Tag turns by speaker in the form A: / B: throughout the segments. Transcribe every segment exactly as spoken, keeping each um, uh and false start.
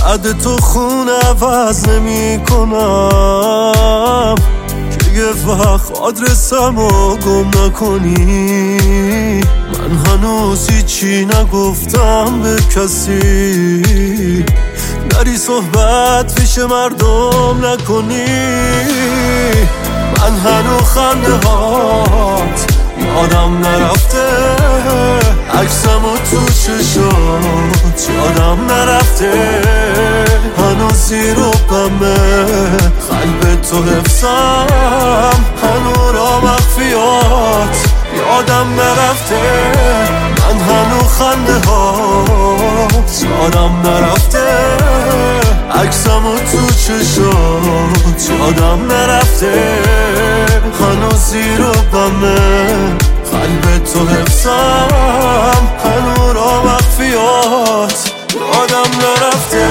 A: بعد تو خون عوض نمی کنم که یه وقت آدرسم رو گم نکنی. من هنوز هیچی نگفتم به کسی، نری صحبت پیش مردم نکنی. من هنوز خنده هات یادم نرفته، عکسم و تو چشات یادم نرفته. هنوز زیر و بمه قلب تو حفظم، هنوز را مخفیات یادم نرفته. من هنوز خنده هات یادم نرفته، عکسم و تو چشات یادم نرفته. هنوز زیر و بمه قلب تو حفظم، هنوز را مخفیات یادم نرفته.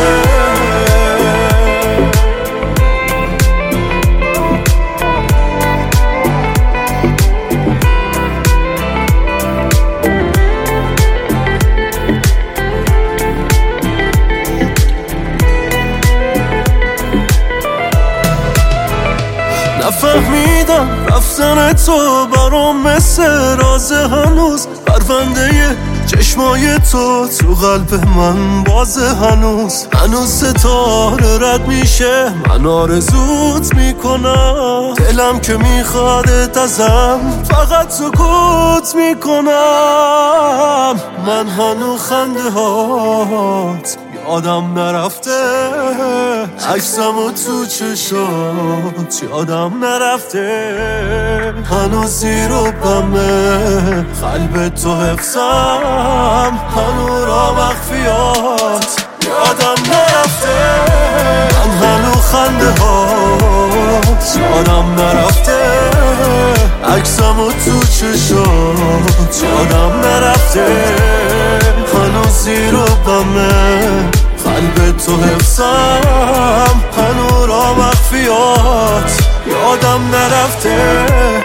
A: نفهمیدم رفتن تو برام مثل راز، هنوز پرونده چشمای تو تو قلب من بازه. هنوز هنوز ستاره رد میشه، من آرزوت میکنم. دلم که میخواد ازم فقط سکوت میکنم. من هنوز خنده هات یادم نرفته، عکسم و تو چشات یادم نرفته. هنوز زیر و بمه قلب تو حفظم، هنوز را مخفیات یادم نرفته. من هنوز خنده هات یادم نرفته، عکسم و تو چشات یادم نرفته. هنوز زیر و بمه قلب تو حفظم، هنوز را مخفیات یادم نرفته.